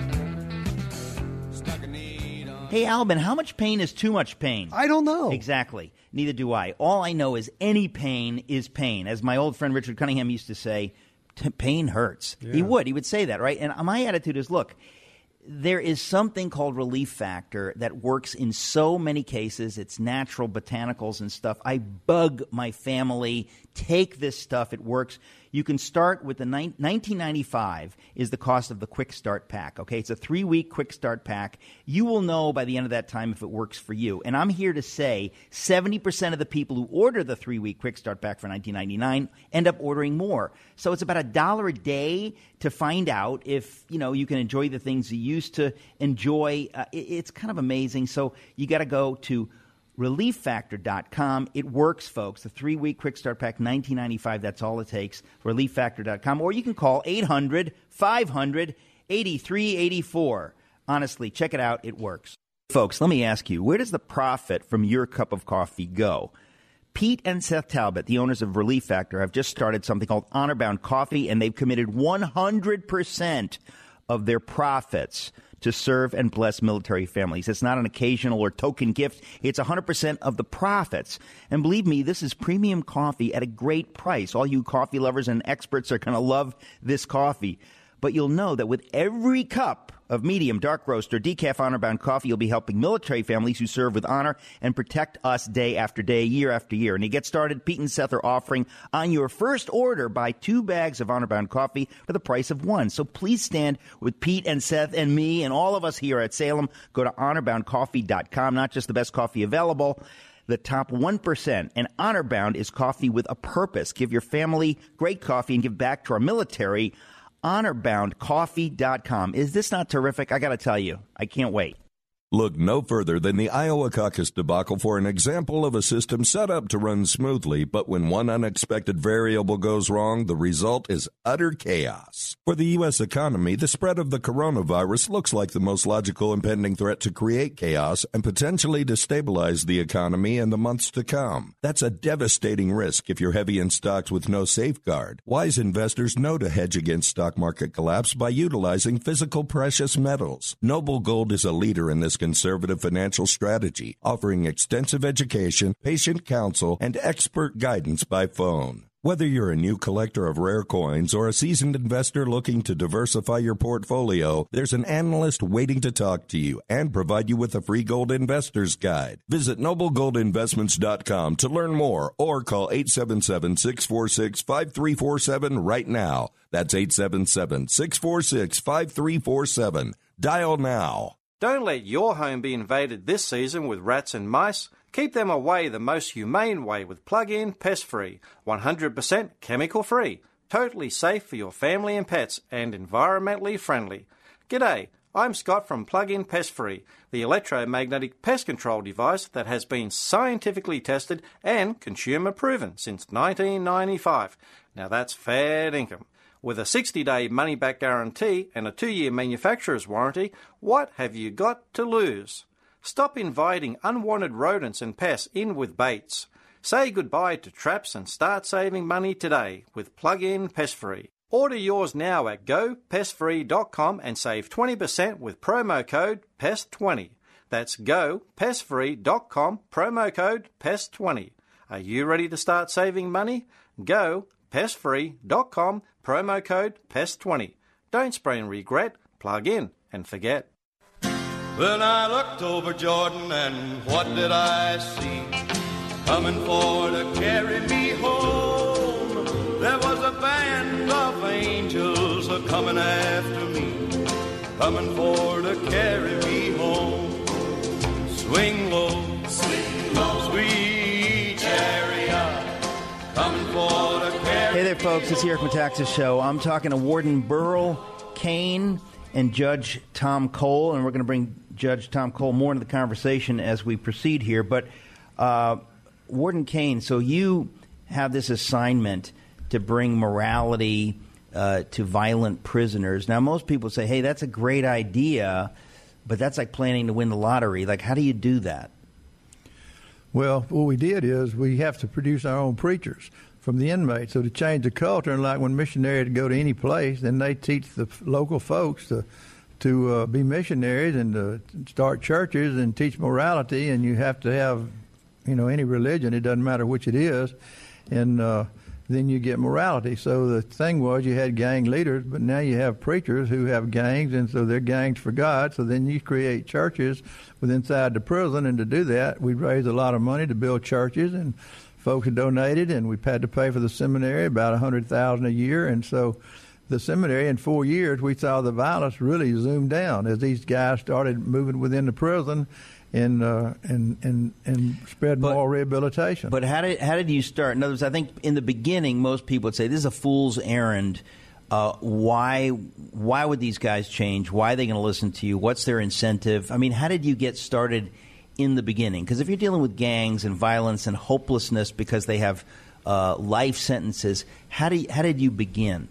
Hey, Albin, how much pain is too much pain?
I don't know.
Exactly. Neither do I. All I know is any pain is pain. As my old friend Richard Cunningham used to say, pain hurts. Yeah. He would. He would say that, right? And my attitude is, look, there is something called relief factor that works in so many cases. It's natural botanicals and stuff. I bug my family. Take this stuff. It works. You can start with the ni- nineteen ninety-five is the cost of the Quick Start Pack. Okay, it's a three-week Quick Start Pack. You will know by the end of that time if it works for you. And I'm here to say seventy percent of the people who order the three-week Quick Start Pack for nineteen ninety-nine end up ordering more. So it's about a dollar a day to find out if, you know, you can enjoy the things you used to enjoy. Uh, it, it's kind of amazing. So you got to go to relief factor dot com. It works, folks. The three-week Quick Start Pack, nineteen ninety-five. That's all it takes. relief factor dot com. Or you can call eight hundred, five hundred, eighty-three eighty-four. Honestly, check it out. It works. Folks, let me ask you, where does the profit from your cup of coffee go? Pete and Seth Talbot, the owners of Relief Factor, have just started something called Honor Bound Coffee, and they've committed one hundred percent of their profits to serve and bless military families. It's not an occasional or token gift. It's one hundred percent of the profits. And believe me, this is premium coffee at a great price. All you coffee lovers and experts are going to love this coffee. But you'll know that with every cup of medium, dark roast, or decaf honor-bound coffee, you'll be helping military families who serve with honor and protect us day after day, year after year. And to get started, Pete and Seth are offering on your first order, buy two bags of honor-bound coffee for the price of one. So please stand with Pete and Seth and me and all of us here at Salem. Go to honor bound coffee dot com, not just the best coffee available, the top one percent. And Honor Bound is coffee with a purpose. Give your family great coffee and give back to our military. honor bound coffee dot com. Is this not terrific? I got to tell you, I can't wait.
Look no further than the Iowa caucus debacle for an example of a system set up to run smoothly, but when one unexpected variable goes wrong, the result is utter chaos. For the U S economy, the spread of the coronavirus looks like the most logical impending threat to create chaos and potentially destabilize the economy in the months to come. That's a devastating risk if you're heavy in stocks with no safeguard. Wise investors know to hedge against stock market collapse by utilizing physical precious metals. Noble Gold is a leader in this conservative financial strategy, offering extensive education, patient counsel, and expert guidance by phone. Whether you're a new collector of rare coins or a seasoned investor looking to diversify your portfolio, there's an analyst waiting to talk to you and provide you with a free gold investor's guide. Visit noble gold investments dot com to learn more or call eight seven seven, six four six, five three four seven right now. That's eight seven seven, six four six, five three four seven. Dial now.
Don't let your home be invaded this season with rats and mice. Keep them away the most humane way with Plug-In Pest-Free, one hundred percent chemical-free, totally safe for your family and pets, and environmentally friendly. G'day, I'm Scott from Plug-in Pest Free, the electromagnetic pest control device that has been scientifically tested and consumer proven since nineteen ninety-five. Now that's fair income. With a sixty-day money-back guarantee and a two-year manufacturer's warranty, what have you got to lose? Stop inviting unwanted rodents and pests in with baits. Say goodbye to traps and start saving money today with Plug-in Pest Free. Order yours now at go pest free dot com and save twenty percent with promo code P E S T twenty. That's go pest free dot com, promo code P E S T twenty. Are you ready to start saving money? Go pest free dot com, promo code P E S T twenty. Don't spray and regret, plug in and forget.
Then I looked over Jordan and what did I see? Coming for to carry me home. There was a band of angels a-coming after me, coming for to carry me home. Swing low, swing low, sweet chariot, coming for to carry.
Hey there, folks. It's the Eric Metaxas Show. I'm talking to Warden Burl Cain and Judge Tom Cole, and we're going to bring Judge Tom Cole more into the conversation as we proceed here. But uh, Warden Cain, so you have this assignment to bring morality uh, to violent prisoners. Now, most people say, hey, that's a great idea, but that's like planning to win the lottery. Like, how do you do that?
Well, what we did is we have to produce our own preachers from the inmates. So to change the culture, and like when missionaries go to any place, then they teach the local folks to to uh, be missionaries and to start churches and teach morality. And you have to have, you know, any religion. It doesn't matter which it is. And uh, then you get morality. So the thing was you had gang leaders, but now you have preachers who have gangs, and so they're gangs for God. So then you create churches with inside the prison, and to do that, we raised a lot of money to build churches, and folks had donated, and we had to pay for the seminary about a hundred thousand a year. And so the seminary, in four years, we saw the violence really zoom down as these guys started moving within the prison and uh, and and and spread more rehabilitation.
But how did how did you start? In other words, I think in the beginning, most people would say this is a fool's errand. Uh, why why would these guys change? Why are they going to listen to you? What's their incentive? I mean, how did you get started in the beginning? Because if you're dealing with gangs and violence and hopelessness because they have uh, life sentences, how do you, how did you begin?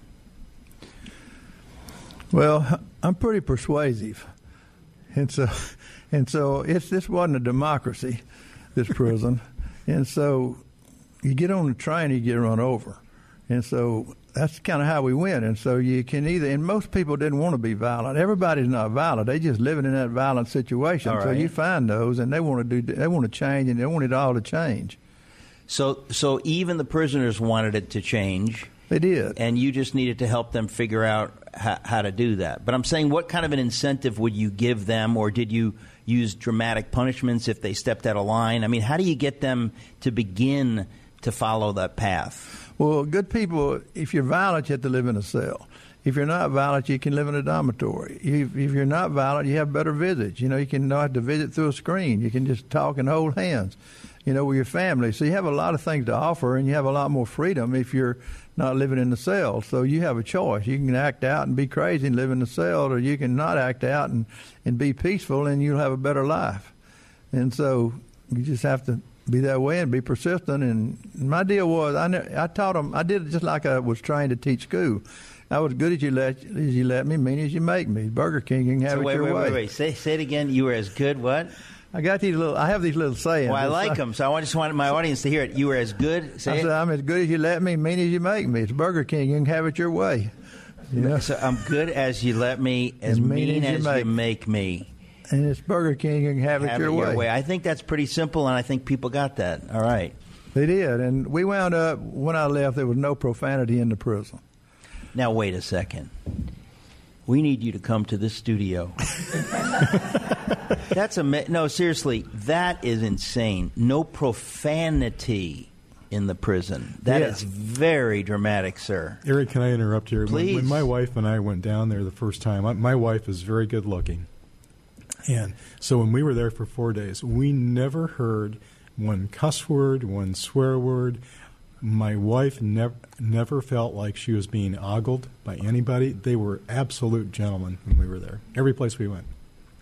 Well, I'm pretty persuasive, and so. And so it's this wasn't a democracy, this prison. And so you get on the train and you get run over. And so that's kind of how we went. And so you can either, and most people didn't want to be violent. Everybody's not violent. They just living in that violent situation.
All
so
right.
you find those, and they want to do, they want to change, and they want it all to change.
So, so even the prisoners wanted it to change.
They did.
And you just needed to help them figure out how, how to do that. But I'm saying, what kind of an incentive would you give them, or did you use dramatic punishments if they stepped out of line? I mean, how do you get them to begin to follow that path?
Well, good people, if you're violent, you have to live in a cell. If you're not violent, you can live in a dormitory. If, if you're not violent, you have better visits. You know, you can not have to visit through a screen. You can just talk and hold hands, you know, with your family. So you have a lot of things to offer, and you have a lot more freedom if you're not living in the cell. So you have a choice. You can act out and be crazy and live in the cell, or you can not act out and, and be peaceful, and you'll have a better life. And so you just have to be that way and be persistent. And my deal was, I, I taught them, I did it just like I was trained to teach school. I was good as you let as you let me, mean as you make me. Burger King, you can have
so
it
wait,
your
wait,
way.
Wait, wait, Say, say it again. You were as good, what?
I got these little. I have these little sayings.
Well, I like them, so I just wanted my audience to hear it. You were as good. Say
I
it.
said, I'm as good as you let me, mean as you make me. It's Burger King. You can have it your way. You know?
So I'm good as you let me, as, as mean, mean as, as you, make. you make me.
And it's Burger King. You can have,
have
it, your,
it your
way.
way. I think that's pretty simple, and I think people got that. All right.
They did, and we wound up. When I left, there was no profanity in the prison.
Now wait a second. We need you to come to this studio. That's a no. Seriously, that is insane. No profanity in the prison. That
yes.
is very dramatic, sir.
Eric, can I interrupt here?
Please.
When, when my wife and I went down there the first time, I, my wife is very good looking, and so when we were there for four days, we never heard one cuss word, one swear word. My wife never never felt like she was being ogled by anybody. They were absolute gentlemen when we were there. Every place we went.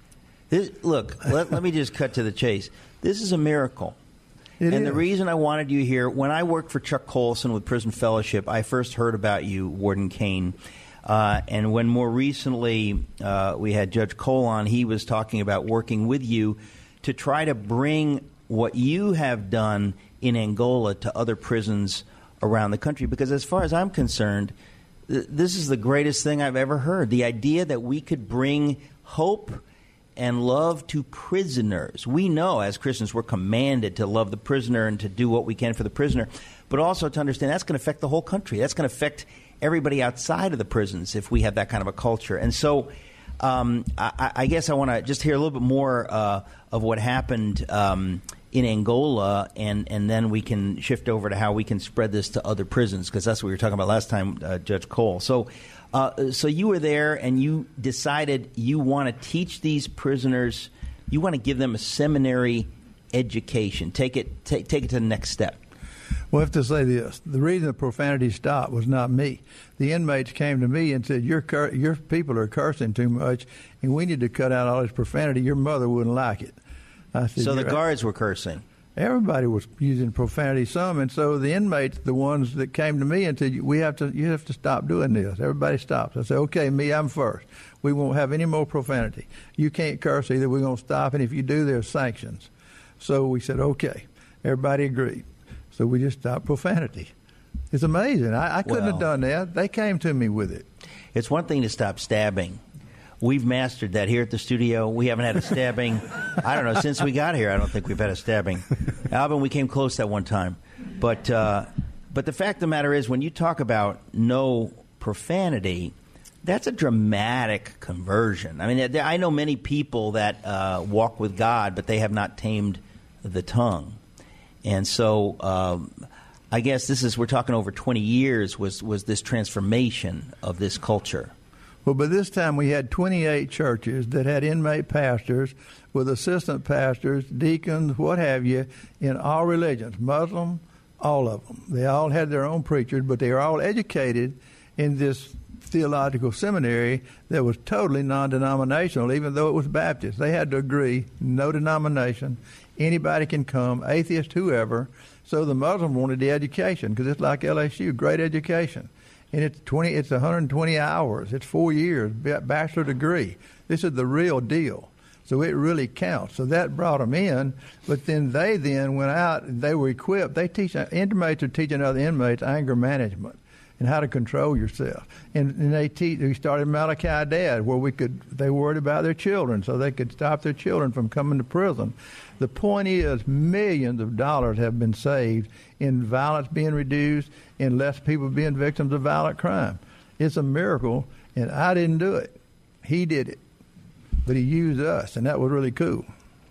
This, look, let, let me just cut to the chase. This is a miracle.
It
and
is.
the reason I wanted you here, when I worked for Chuck Colson with Prison Fellowship, I first heard about you, Warden Kane. Uh, and when more recently uh, we had Judge Cole on, he was talking about working with you to try to bring what you have done in Angola to other prisons around the country. Because as far as I'm concerned, th- this is the greatest thing I've ever heard. The idea that we could bring hope and love to prisoners. We know as Christians we're commanded to love the prisoner and to do what we can for the prisoner, but also to understand that's going to affect the whole country. That's going to affect everybody outside of the prisons if we have that kind of a culture. And so um, I, I guess I want to just hear a little bit more uh, of what happened um, in Angola, and, and then we can shift over to how we can spread this to other prisons, because that's what we were talking about last time, uh, Judge Cole. So Uh, so you were there, and you decided you want to teach these prisoners, you want to give them a seminary education. Take it, take, take it to the next step.
Well, I have to say this. The reason the profanity stopped was not me. The inmates came to me and said, your cur- your people are cursing too much, and we need to cut out all this profanity. Your mother wouldn't like it. I said,
so the
right.
guards were cursing.
Everybody was using profanity some, and so the inmates, the ones that came to me and said, "We have to, you have to stop doing this." Everybody stops. I said, "Okay, me, I'm first. We won't have any more profanity. You can't curse either. We're going to stop, and if you do, there's sanctions." So we said, "Okay." Everybody agreed. So we just stopped profanity. It's amazing. I, I couldn't
well,
have done that. They came to me with it.
It's one thing to stop stabbing. We've mastered that here at the studio. We haven't had a stabbing, I don't know, since we got here. I don't think we've had a stabbing. Alvin, we came close that one time. But uh, but the fact of the matter is, when you talk about no profanity, that's a dramatic conversion. I mean, I know many people that uh, walk with God, but they have not tamed the tongue. And so um, I guess this is, we're talking over twenty years, was, was this transformation of this culture.
Well, by this time we had twenty-eight churches that had inmate pastors with assistant pastors, deacons, what have you, in all religions, Muslim, all of them. They all had their own preachers, but they were all educated in this theological seminary that was totally non-denominational, even though it was Baptist. They had to agree, no denomination, anybody can come, atheist, whoever. So the Muslim wanted the education, because it's like L S U, great education. And it's twenty. It's one hundred twenty hours. It's four years, bachelor degree. This is the real deal. So it really counts. So that brought them in. But then they then went out and they were equipped. They teach inmates are teaching other inmates anger management and how to control yourself. And, and they teach. We started Malachi Dad, where we could. They worried about their children, so they could stop their children from coming to prison. The point is, millions of dollars have been saved in violence being reduced, and less people being victims of violent crime. It's a miracle, and I didn't do it. He did it. But he used us, and that was really cool.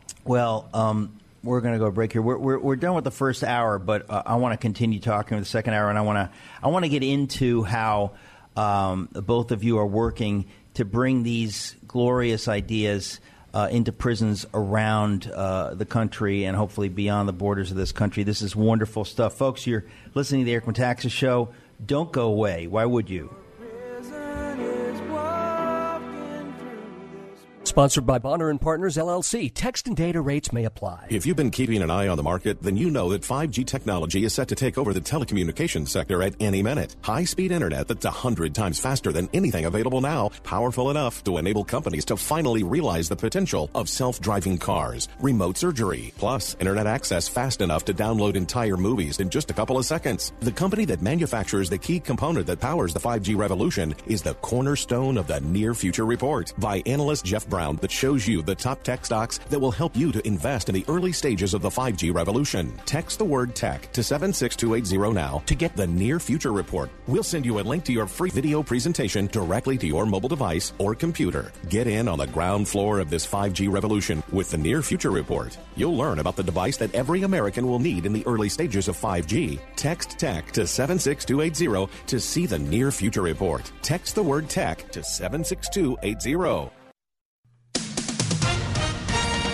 Well, um, we're going to go break here. We're, we're we're done with the first hour, but uh, I want to continue talking with the second hour, and I want to I want to get into how um, both of you are working to bring these glorious ideas Uh, into prisons around uh, the country and hopefully beyond the borders of this country. This is wonderful stuff. Folks, you're listening to the Eric Metaxas Show. Don't go away. Why would you?
Sponsored by Bonner and Partners, L L C. Text and data rates may apply.
If you've been keeping an eye on the market, then you know that five G technology is set to take over the telecommunications sector at any minute. High-speed internet that's one hundred times faster than anything available now. Powerful enough to enable companies to finally realize the potential of self-driving cars, remote surgery, plus internet access fast enough to download entire movies in just a couple of seconds. The company that manufactures the key component that powers the five G revolution is the cornerstone of the Near Future Report by analyst Jeff Brown, that shows you the top tech stocks that will help you to invest in the early stages of the five G revolution. Text the word tech to seven six two eight zero now to get the Near Future Report. We'll send you a link to your free video presentation directly to your mobile device or computer. Get in on the ground floor of this five G revolution with the Near Future Report. You'll learn about the device that every American will need in the early stages of five G. Text tech to seven six two eight zero to see the Near Future Report. Text the word tech to seven six two eight zero.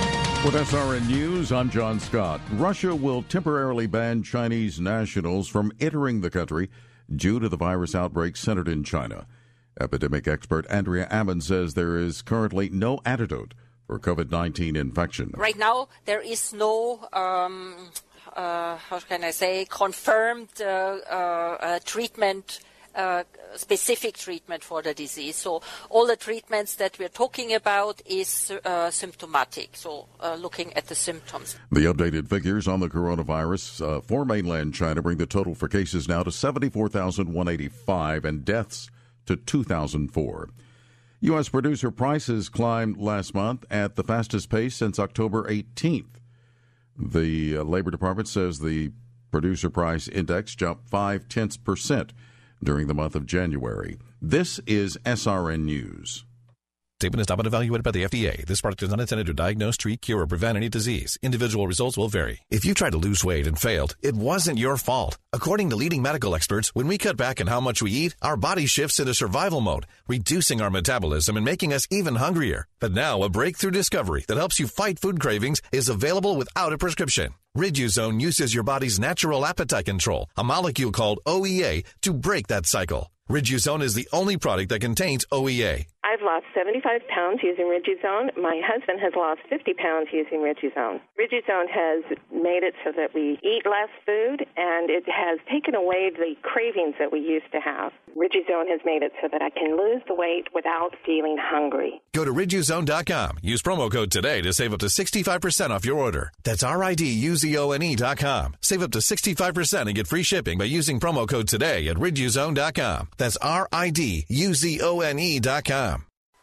With S R N News, I'm John Scott. Russia will temporarily ban Chinese nationals from entering the country due to the virus outbreak centered in China. Epidemic expert Andrea Ammon says there is currently no antidote for COVID nineteen infection.
Right now, there is no, um, uh, how can I say, confirmed uh, uh, uh, treatment Uh, specific treatment for the disease. So all the treatments that we're talking about is uh, symptomatic, so uh, looking at the symptoms.
The updated figures on the coronavirus uh, for mainland China bring the total for cases now to seventy-four thousand one hundred eighty-five and deaths to two thousand four. U S producer prices climbed last month at the fastest pace since October eighteenth. The uh, Labor Department says the producer price index jumped five-tenths percent during the month of January. This is S R N News.
Statement has not been evaluated by the F D A. This product is not intended to diagnose, treat, cure, or prevent any disease. Individual results will vary.
If you tried to lose weight and failed, it wasn't your fault. According to leading medical experts, when we cut back on how much we eat, our body shifts into survival mode, reducing our metabolism and making us even hungrier. But now, a breakthrough discovery that helps you fight food cravings is available without a prescription. Riduzone uses your body's natural appetite control, a molecule called O E A, to break that cycle. Riduzone is the only product that contains O E A.
I've lost seventy-five pounds using Riduzone. My husband has lost fifty pounds using Riduzone. Riduzone has made it so that we eat less food, and it has taken away the cravings that we used to have. Riduzone has made it so that I can lose the weight without feeling hungry.
Go to riduzone dot com. Use promo code today to save up to sixty-five percent off your order. That's R I D U Z O N E dot com. Save up to sixty-five percent and get free shipping by using promo code today at riduzone dot com. That's R I D U Z O N E dot com.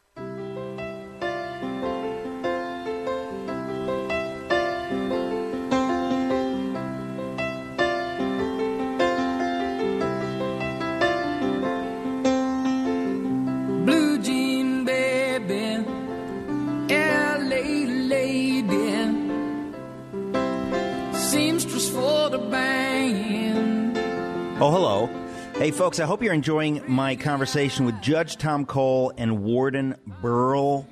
Blue jean baby, L A lady, seamstress for the band.
Oh, hello. Hey, folks, I hope you're enjoying my conversation with Judge Tom Cole and Warden Burl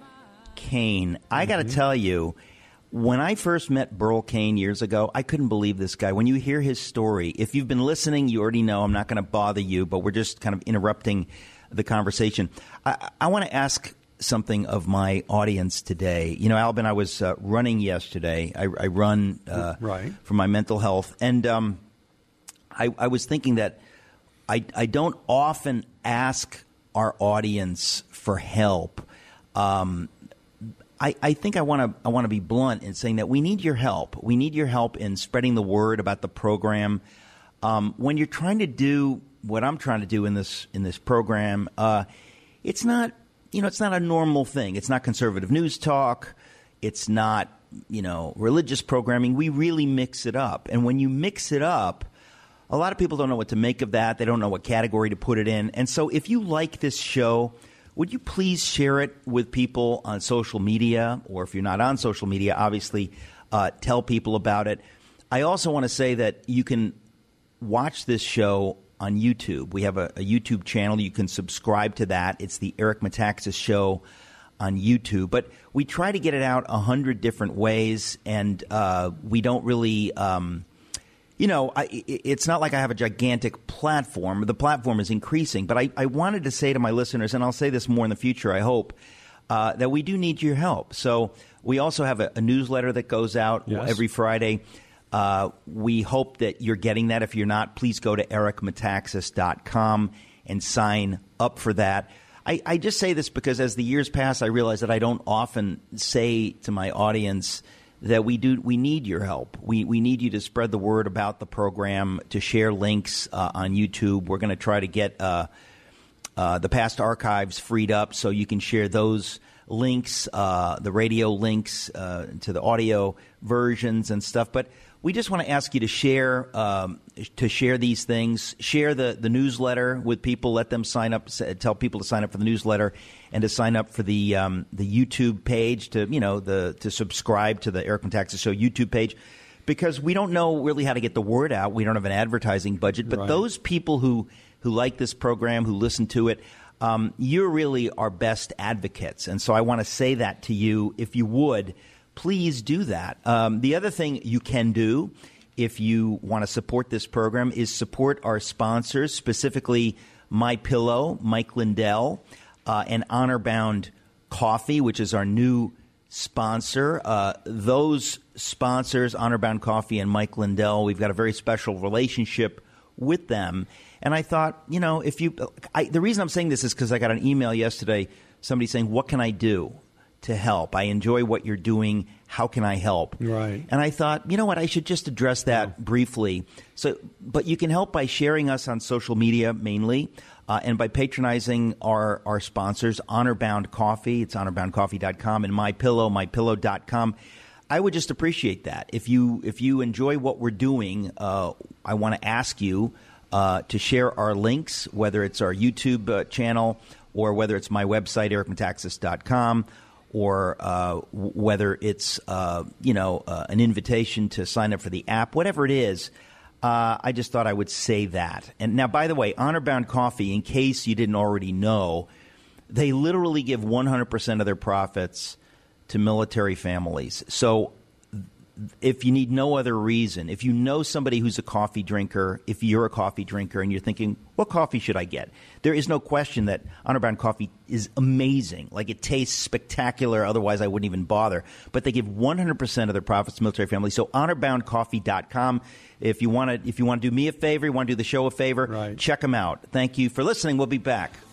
Cain. I got to
Mm-hmm.
tell you, when I first met Burl Cain years ago, I couldn't believe this guy. When you hear his story, if you've been listening, you already know I'm not going to bother you, but we're just kind of interrupting the conversation. I, I want to ask something of my audience today. You know, Albin, I was uh, running yesterday. I, I run uh,
Right.
for my mental health, and um, I, I was thinking that I, I don't often ask our audience for help. Um, I, I think I want to I want to be blunt in saying that we need your help. We need your help in spreading the word about the program. Um, when you're trying to do what I'm trying to do in this in this program, uh, it's not you know it's not a normal thing. It's not conservative news talk. It's not you know religious programming. We really mix it up, and when you mix it up, a lot of people don't know what to make of that. They don't know what category to put it in. And so if you like this show, would you please share it with people on social media? Or if you're not on social media, obviously uh, tell people about it. I also want to say that you can watch this show on YouTube. We have a, a YouTube channel. You can subscribe to that. It's the Eric Metaxas Show on YouTube. But we try to get it out a hundred different ways, and uh, we don't really um, – You know, I, it's not like I have a gigantic platform. The platform is increasing. But I, I wanted to say to my listeners, and I'll say this more in the future, I hope, uh, that we do need your help. So we also have a, a newsletter that goes out
Yes.
every Friday. Uh, we hope that you're getting that. If you're not, please go to eric metaxas dot com and sign up for that. I, I just say this because as the years pass, I realize that I don't often say to my audience that we do we need your help. We we need you to spread the word about the program, to share links uh, on YouTube. We're going to try to get uh, uh, the past archives freed up so you can share those links, uh, the radio links uh, to the audio versions and stuff. But we just want to ask you to share um, to share these things. Share the, the newsletter with people. Let them sign up. Tell people to sign up for the newsletter and to sign up for the um, the YouTube page. To you know the to subscribe to the Eric Metaxas Show YouTube page, because we don't know really how to get the word out. We don't have an advertising budget. But
Right.
those people who who like this program, who listen to it, um, you're really our best advocates. And so I want to say that to you. If you would, please do that. Um, the other thing you can do if you want to support this program is support our sponsors, specifically MyPillow, Mike Lindell, uh, and Honor Bound Coffee, which is our new sponsor. Uh, those sponsors, Honor Bound Coffee and Mike Lindell, we've got a very special relationship with them. And I thought, you know, if you I, the reason I'm saying this is because I got an email yesterday, somebody saying, what can I do to help? I enjoy what you're doing. How can I help?
Right.
And I thought, you know what, I should just address that yeah. briefly. So, but you can help by sharing us on social media mainly, uh, and by patronizing our, our sponsors, Honor Bound Coffee. It's honor bound coffee dot com, and MyPillow, my pillow dot com. I would just appreciate that. If you if you enjoy what we're doing, uh, I want to ask you uh, to share our links, whether it's our YouTube uh, channel or whether it's my website, eric metaxas dot com, or uh, w- whether it's uh, you know uh, an invitation to sign up for the app, whatever it is. Uh, I just thought I would say that. And now, by the way, Honor Bound Coffee, in case you didn't already know, they literally give one hundred percent of their profits to military families. So if you need no other reason, if you know somebody who's a coffee drinker, if you're a coffee drinker and you're thinking, what coffee should I get? There is no question that Honor Bound Coffee is amazing. Like, it tastes spectacular. Otherwise, I wouldn't even bother. But they give one hundred percent of their profits to military families. So honor bound coffee dot com. If you want to, if you want to do me a favor, you want to do the show a favor,
right.
check them out. Thank you for listening. We'll be back.